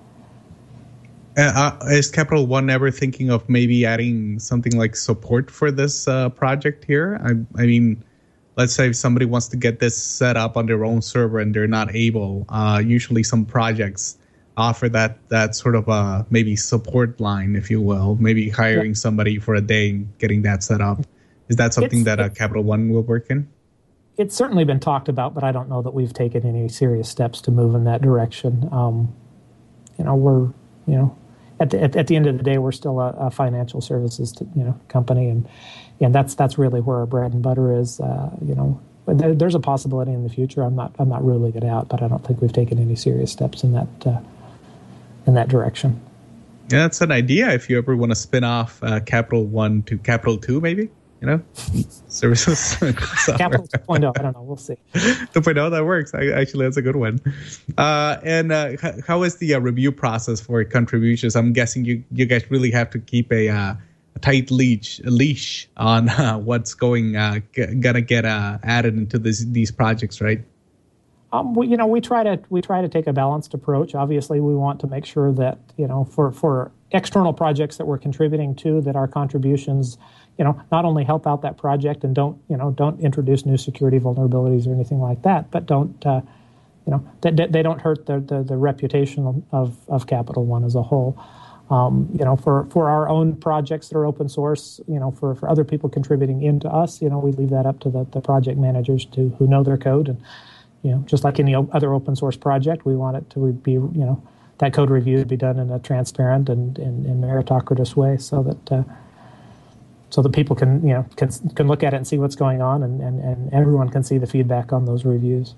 Is Capital One ever thinking of maybe adding something like support for this project here? I mean, let's say if somebody wants to get this set up on their own server and they're not able, usually some projects offer that sort of maybe support line, if you will, maybe hiring somebody for a day and getting that set up. Is that something that Capital One will work in? It's certainly been talked about, but I don't know that we've taken any serious steps to move in that direction. We're at the end of the day, we're still a financial services company, and that's really where our bread and butter is. There's a possibility in the future. I'm not ruling it out, but I don't think we've taken any serious steps in that direction. Yeah, that's an idea. If you ever want to spin off Capital One to Capital 2, maybe. Services. Capital 2.0, I don't know. We'll see. 2.0, that works. Actually, that's a good one. And how is the review process for contributions? I'm guessing you guys really have to keep a tight leash on what's gonna get added into these projects, right? We try to take a balanced approach. Obviously, we want to make sure that for external projects that we're contributing to, that our contributions not only help out that project and don't introduce new security vulnerabilities or anything like that, but don't they don't hurt the reputation of Capital One as a whole. For our own projects that are open source, for other people contributing into us, we leave that up to the project managers who know their code. And just like any other open source project, we want it to be that code review to be done in a transparent and meritocratic way, so that people can look at it and see what's going on, and everyone can see the feedback on those reviews.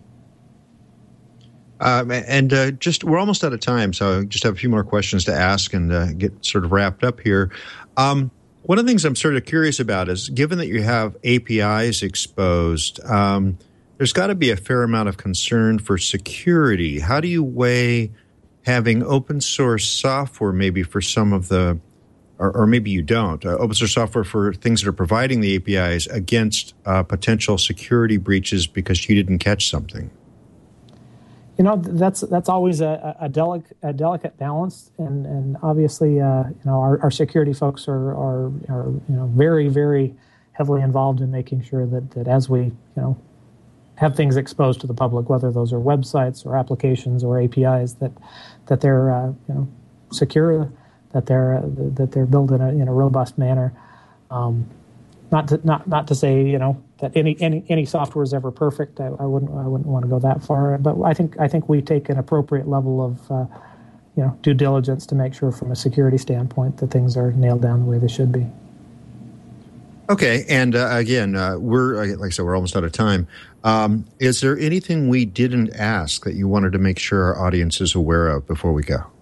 We're almost out of time, so I just have a few more questions to ask and get sort of wrapped up here. One of the things I'm sort of curious about is, given that you have APIs exposed, there's got to be a fair amount of concern for security. How do you weigh having open source software maybe for some of the, or maybe you don't, open source software for things that are providing the APIs against potential security breaches because you didn't catch something? That's always a delicate balance, and obviously, our security folks are very, very heavily involved in making sure that as we have things exposed to the public, whether those are websites or applications or APIs, that they're secure, that they're built in a robust manner. not to say that any software is ever perfect. I wouldn't want to go that far, but I think we take an appropriate level of due diligence to make sure from a security standpoint that things are nailed down the way they should be. Okay, and again, we're almost out of time. Is there anything we didn't ask that you wanted to make sure our audience is aware of before we go?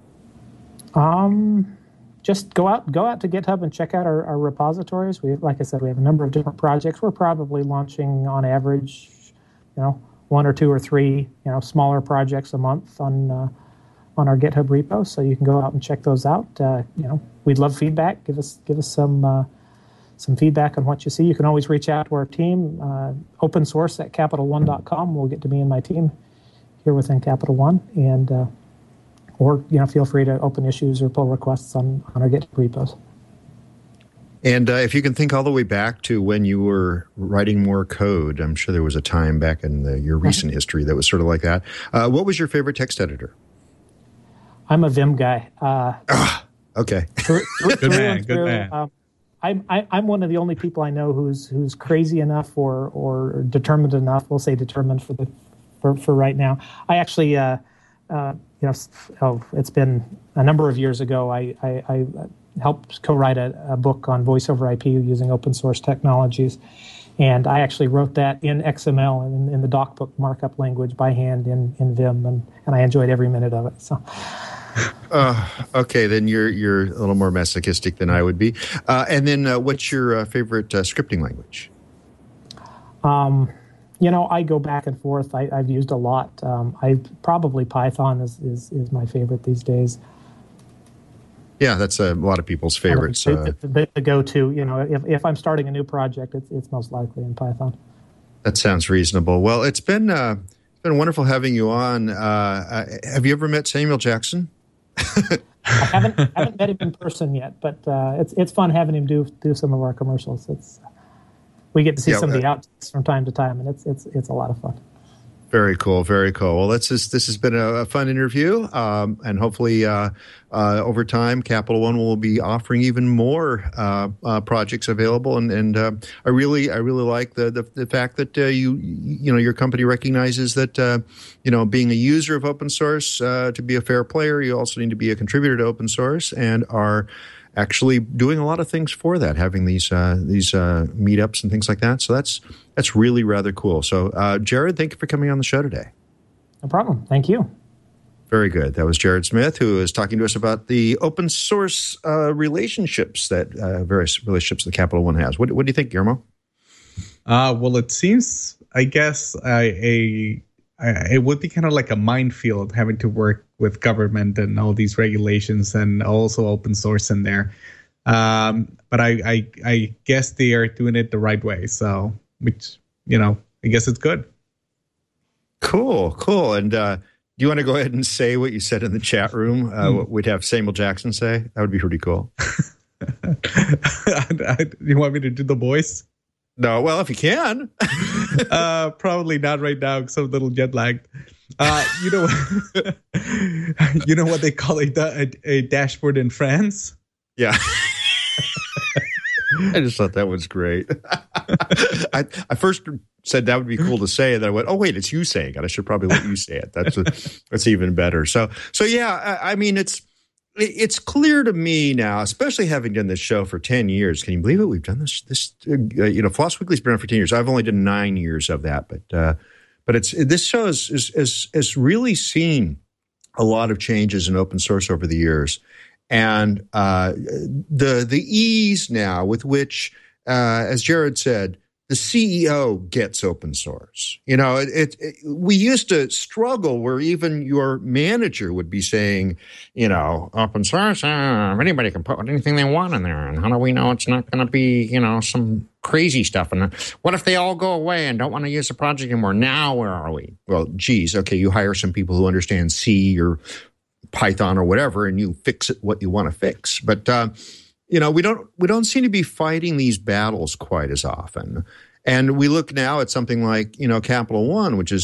Just go out to GitHub and check out our repositories. Like I said, we have a number of different projects. We're probably launching on average, 1 or 2 or 3, smaller projects a month on our GitHub repo. So you can go out and check those out. We'd love feedback. Give us some feedback on what you see. You can always reach out to our team, opensource@CapitalOne.com. We'll get to me and my team here within Capital One, and or feel free to open issues or pull requests on our GitHub repos. And if you can think all the way back to when you were writing more code, I'm sure there was a time back in your recent history that was sort of like that. What was your favorite text editor? I'm a Vim guy. Okay. Good man. I'm one of the only people I know who's crazy enough or determined enough. We'll say determined for right now. I actually, it's been a number of years ago. I helped co-write a book on voice over IP using open source technologies, and I actually wrote that in XML and in the DocBook markup language by hand in Vim, and I enjoyed every minute of it. So. Okay, then you're a little more masochistic than I would be. And then what's your favorite scripting language? I go back and forth. I've used a lot. Probably Python is my favorite these days. Yeah, that's a lot of people's favorites. The go-to. If I'm starting a new project, it's most likely in Python. That sounds reasonable. Well, it's been wonderful having you on. Have you ever met Samuel Jackson? I haven't met him in person yet, but it's fun having him do some of our commercials. We get to see some of the outtakes from time to time, and it's a lot of fun. Very cool, very cool. Well, this has been a fun interview, and hopefully over time, Capital One will be offering even more projects available. And I really like the fact that your company recognizes that being a user of open source, to be a fair player, you also need to be a contributor to open source, and are actually doing a lot of things for that, having these meetups and things like that. So that's really rather cool. So, Jared, thank you for coming on the show today. No problem. Thank you. Very good. That was Jared Smith, who is talking to us about the open source relationships that various relationships that Capital One has. What do you think, Guillermo? Well, it seems, I guess, it would be kind of like a minefield having to work with government and all these regulations and also open source in there. But I guess they are doing it the right way. So, which, I guess it's good. Cool. And do you want to go ahead and say what you said in the chat room? What we'd have Samuel Jackson say? That would be pretty cool. You want me to do the voice? No, well, if you can. Probably not right now because I'm a little jet lagged. You know what they call a dashboard in France? Yeah. I just thought that was great. I first said that would be cool to say, and then I went, "Oh wait, it's you saying it. I should probably let you say it." That's even better. So yeah. I mean, it's clear to me now, especially having done this show for 10 years. Can you believe it? We've done this. Floss Weekly's been on for 10 years. I've only done 9 years of that, but this show has really seen a lot of changes in open source over the years. And the ease now with which, as Jared said, the CEO gets open source. We used to struggle where even your manager would be saying, open source, anybody can put anything they want in there. And how do we know it's not going to be, some crazy stuff? And what if they all go away and don't want to use the project anymore? Now where are we? Well, geez, okay, you hire some people who understand C or Python or whatever, and you fix it what you want to fix. But we don't seem to be fighting these battles quite as often. And we look now at something like Capital One, which is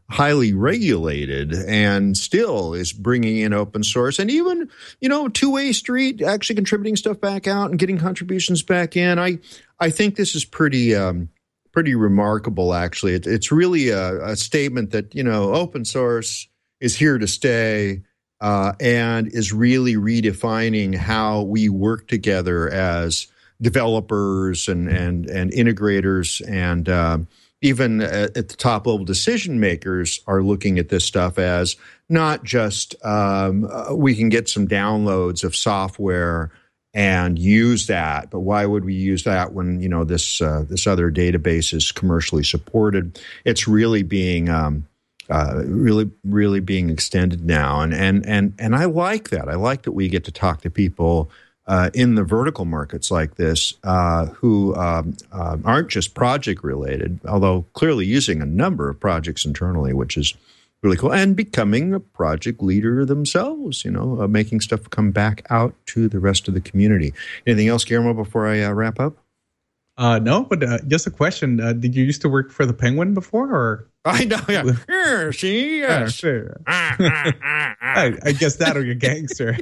highly regulated and still is bringing in open source and even, two-way street, actually contributing stuff back out and getting contributions back in. I think this is pretty remarkable, actually. It's really a statement that, open source is here to stay and is really redefining how we work together as developers and integrators, and even at the top level decision makers are looking at this stuff as not just we can get some downloads of software and use that, but why would we use that when this other database is commercially supported? It's really being really being extended now, and I like that. I like that we get to talk to people in the vertical markets like this who aren't just project related, although clearly using a number of projects internally, which is really cool, and becoming a project leader themselves, making stuff come back out to the rest of the community. Anything else, Guillermo, before I wrap up? No, but just a question. Did you used to work for the Penguin before? Or I know, yeah. See, yes. Sure. I guess that or you're gangster.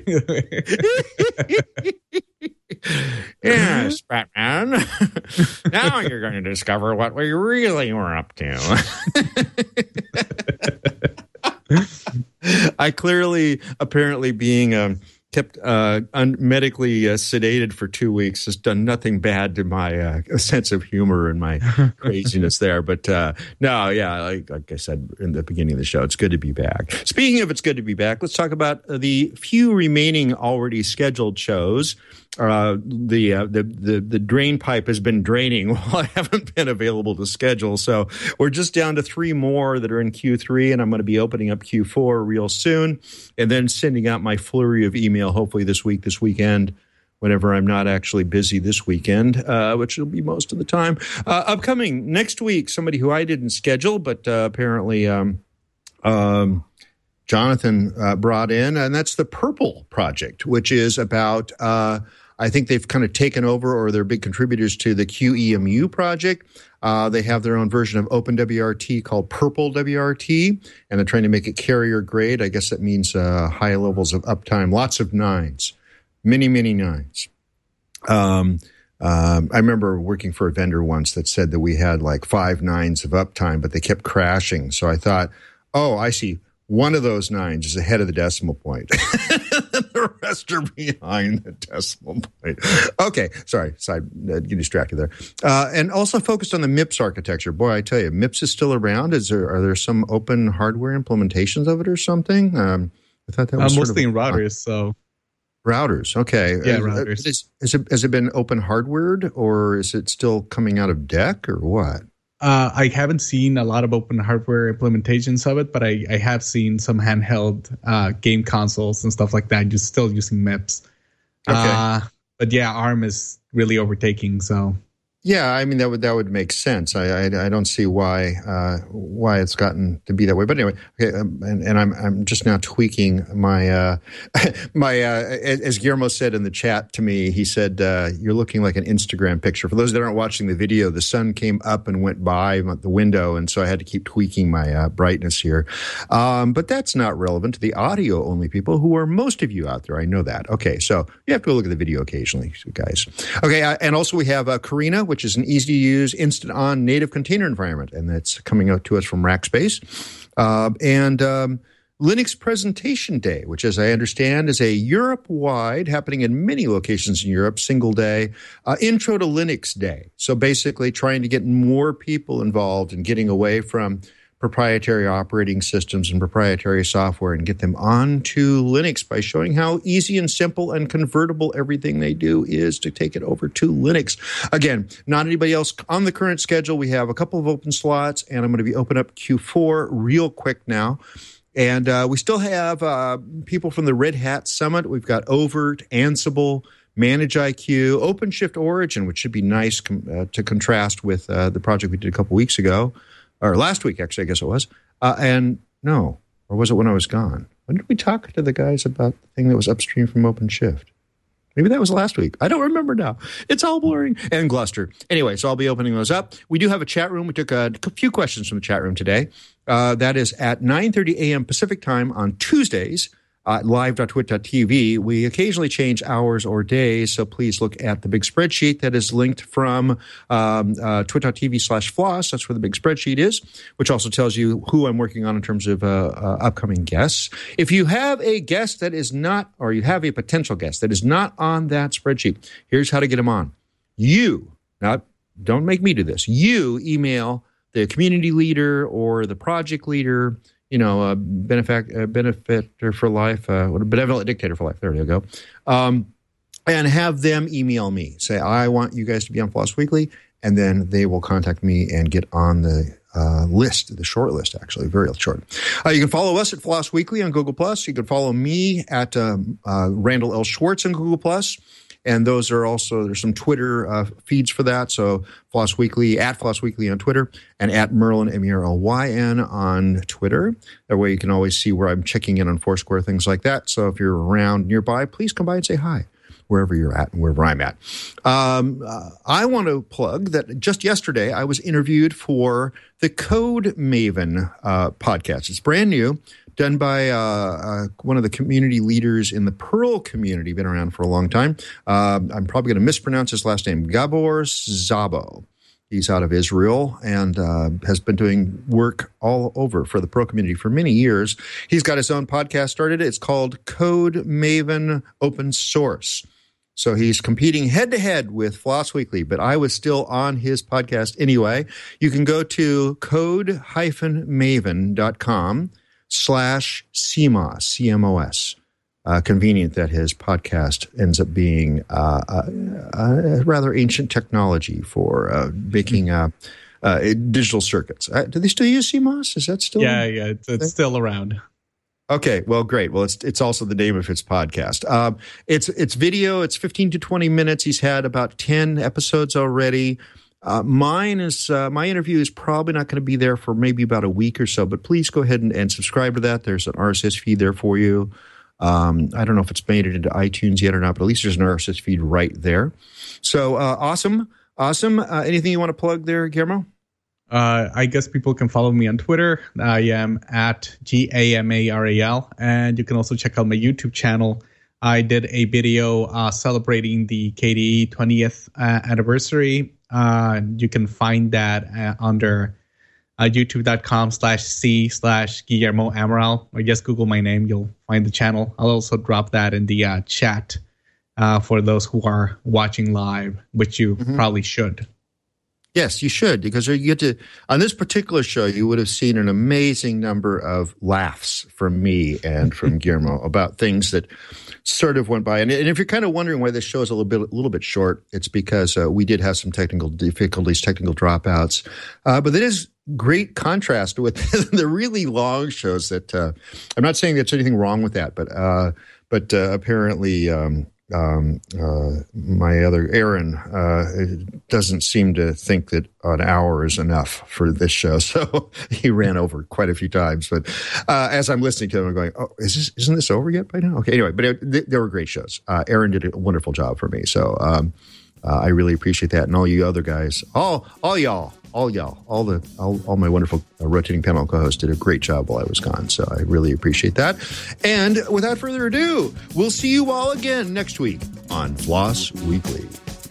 Yes, Batman. Now you're going to discover what we really were up to. I apparently being kept medically sedated for 2 weeks has done nothing bad to my sense of humor and my craziness there. But no, yeah, like I said in the beginning of the show, it's good to be back. Speaking of it's good to be back, let's talk about the few remaining already scheduled shows. The drain pipe has been draining while I haven't been available to schedule. So we're just down to 3 more that are in Q3, and I'm going to be opening up Q4 real soon, and then sending out my flurry of email hopefully this weekend, whenever I'm not actually busy this weekend, which will be most of the time. Upcoming next week, somebody who I didn't schedule, but apparently Jonathan brought in, and that's the Purple Project, which is about I think they've kind of taken over, or they're big contributors to the QEMU project. They have their own version of OpenWRT called Purple WRT, and they're trying to make it carrier grade. I guess that means high levels of uptime, lots of nines, many, many nines. I remember working for a vendor once that said that we had like 5 nines of uptime, but they kept crashing. So I thought, oh, I see. One of those nines is ahead of the decimal point. The rest are behind the decimal point. Okay, sorry, get distracted there. And also focused on the MIPS architecture. Boy, I tell you, MIPS is still around. Are there some open hardware implementations of it or something? I thought that was mostly in routers. So routers, okay. Yeah, routers. Has it been open hardwared, or is it still coming out of DEC, or what? I haven't seen a lot of open hardware implementations of it, but I have seen some handheld game consoles and stuff like that just still using MIPS. Okay. But yeah, ARM is really overtaking. So yeah, I mean that would make sense. I don't see why it's gotten to be that way. But anyway, okay, and I'm just now tweaking my as Guillermo said in the chat to me. He said you're looking like an Instagram picture. For those that aren't watching the video, the sun came up and went by the window, and so I had to keep tweaking my brightness here. But that's not relevant to the audio only people, who are most of you out there. I know that. Okay, so you have to go look at the video occasionally, guys. Okay, and also we have Karina, which is an easy-to-use, instant-on native container environment, and that's coming out to us from Rackspace. And Linux Presentation Day, which, as I understand, is a Europe-wide, happening in many locations in Europe, single day, Intro to Linux Day. So basically trying to get more people involved in getting away from proprietary operating systems and proprietary software and get them onto Linux by showing how easy and simple and convertible everything they do is to take it over to Linux. Again, not anybody else on the current schedule. We have a couple of open slots, and I'm going to be open up Q4 real quick now. And we still have people from the Red Hat Summit. We've got Overt, Ansible, ManageIQ, OpenShift Origin, which should be nice to contrast with the project we did a couple weeks ago. Or last week, actually, I guess it was. And no, or was it when I was gone? When did we talk to the guys about the thing that was upstream from OpenShift? Maybe that was last week. I don't remember now. It's all blurring. And Gluster. Anyway, so I'll be opening those up. We do have a chat room. We took a few questions from the chat room today. That is at 9:30 a.m. Pacific time on Tuesdays. Live.twit.tv. We occasionally change hours or days, so please look at the big spreadsheet that is linked from twit.tv/floss. That's where the big spreadsheet is, which also tells you who I'm working on in terms of upcoming guests. If you have a guest that is not, or you have a potential guest that is not on that spreadsheet, here's how to get them on. Don't make me do this. You email the community leader or the project leader, benefactor for life, benevolent dictator for life. There you go. And have them email me. Say, I want you guys to be on Floss Weekly, and then they will contact me and get on the list, the short list, actually, very short. You can follow us at Floss Weekly on Google+. You can follow me at Randall L. Schwartz on Google+. And those are also, there's some Twitter feeds for that. So Floss Weekly, at Floss Weekly on Twitter, and at Merlin, M-E-R-L-Y-N on Twitter. That way you can always see where I'm checking in on Foursquare, things like that. So if you're around nearby, please come by and say hi, wherever you're at and wherever I'm at. I want to plug that just yesterday I was interviewed for the Code Maven podcast. It's brand new. Done by one of the community leaders in the Perl community, been around for a long time. I'm probably going to mispronounce his last name, Gabor Szabo. He's out of Israel and has been doing work all over for the Perl community for many years. He's got his own podcast started. It's called Code Maven Open Source. So he's competing head-to-head with Floss Weekly, but I was still on his podcast anyway. You can go to code-maven.com/CMOS, C-M-O-S. Convenient that his podcast ends up being a rather ancient technology for making digital circuits. Do they still use CMOS? Is that still? Yeah, it's still around. Okay, well, great. Well, it's also the name of his podcast. It's video. It's 15 to 20 minutes. He's had about 10 episodes already. My interview is probably not going to be there for maybe about a week or so, but please go ahead and subscribe to that. There's an RSS feed there for you. I don't know if it's made it into iTunes yet or not, but at least there's an RSS feed right there. So awesome. Anything you want to plug there, Guillermo? I guess people can follow me on Twitter. I am at GAMARAL, and you can also check out my YouTube channel. I did a video celebrating the KDE 20th anniversary. You can find that under youtube.com/C/Guillermo Amaral. Or just Google my name. You'll find the channel. I'll also drop that in the chat for those who are watching live, which you probably should. Yes, you should, because you get to, on this particular show, you would have seen an amazing number of laughs from me and from Guillermo about things that sort of went by. And if you're kind of wondering why this show is a little bit short, it's because we did have some technical difficulties, technical dropouts. But it is great contrast with the really long shows that I'm not saying there's anything wrong with that, but apparently my other Aaron doesn't seem to think that an hour is enough for this show, so he ran over quite a few times. But as I'm listening to him, I'm going, "Oh, isn't this over yet by now?" Okay, anyway, but they were great shows. Aaron did a wonderful job for me, so I really appreciate that. And all you other guys, all y'all, all my wonderful rotating panel co-hosts did a great job while I was gone. So I really appreciate that. And without further ado, we'll see you all again next week on Floss Weekly.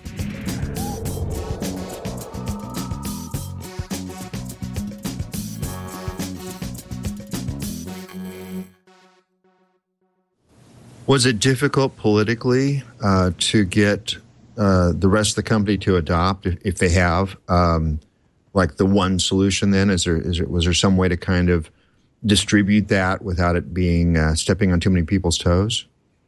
Was it difficult politically to get the rest of the company to adopt, if they have, like the one solution? Then was there some way to kind of distribute that without it being stepping on too many people's toes?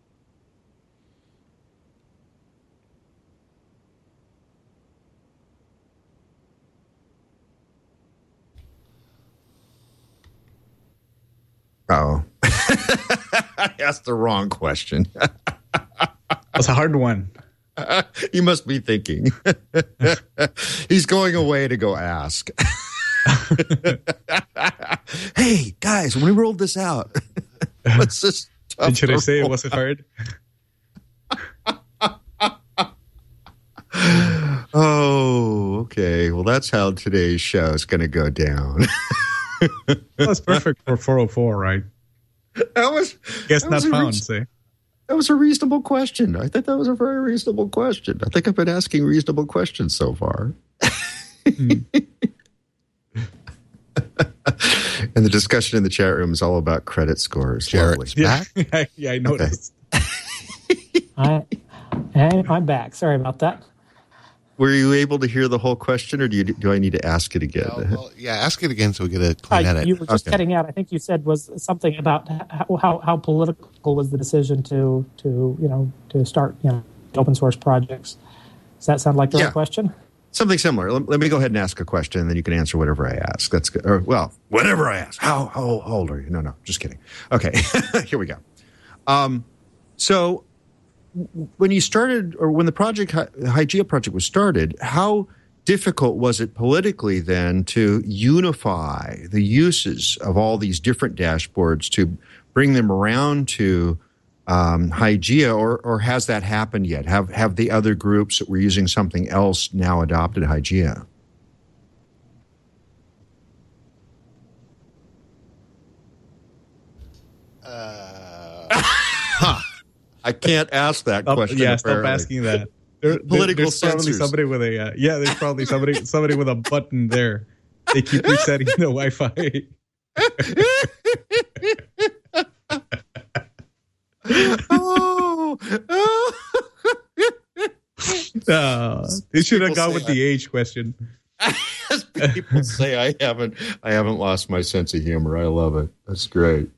Oh, I asked the wrong question. That's a hard one. You must be thinking. He's going away to go ask. Hey, guys, when we rolled this out, what's this? Should I say it wasn't hard? Okay, well, that's how today's show is going to go down. That's perfect for 404, right? That was Guess that not was a found, say. That was a reasonable question. I think that was a very reasonable question. I think I've been asking reasonable questions so far. And the discussion in the chat room is all about credit scores. Jarrett's back. Yeah, I noticed. I'm back. Sorry about that. Were you able to hear the whole question, or do I need to ask it again? Well, ask it again so we get a clean edit. You were just cutting out. I think you said was something about how political was the decision to start open source projects. Does that sound like the right question? Something similar. Let me go ahead and ask a question, and then you can answer whatever I ask. That's good. Or, well, whatever I ask. How old are you? No, just kidding. Okay, here we go. So when you started, or when the project Hygieia project was started, how difficult was it politically then to unify the uses of all these different dashboards to bring them around to Hygieia, or has that happened yet? Have the other groups that were using something else now adopted Hygieia? I can't ask that question. Yeah, apparently. stop asking that. Political there's probably censors. somebody with a there's probably somebody with a button there. They keep resetting the Wi-Fi. They should have gone with the age question. As people say, I haven't lost my sense of humor. I love it. That's great.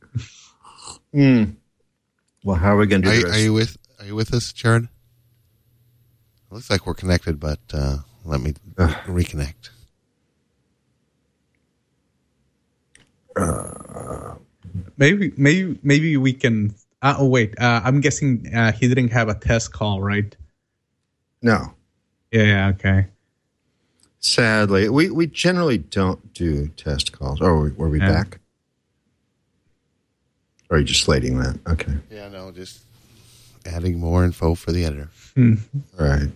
Well, how are we going to do this? Are you with us, Jared? It looks like we're connected, but let me reconnect. Maybe we can. I'm guessing he didn't have a test call, right? No. Yeah. Okay. Sadly, we generally don't do test calls. Oh, were we back? Or are you just slating that? Okay. Yeah, no, just adding more info for the editor. All right.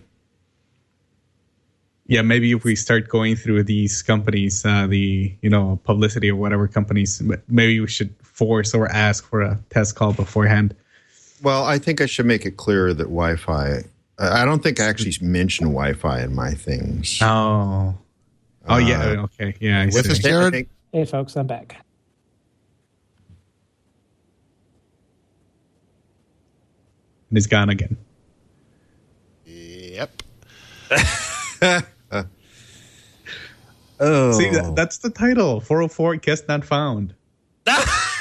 Yeah, maybe if we start going through these companies, the publicity or whatever companies, maybe we should force or ask for a test call beforehand. Well, I think I should make it clear that Wi-Fi. I don't think I actually mention Wi-Fi in my things. Oh, yeah. Okay. Yeah. With us, Jared? Hey, folks, I'm back. And it's gone again. Yep. See, that's the title. 404 Guess Not Found.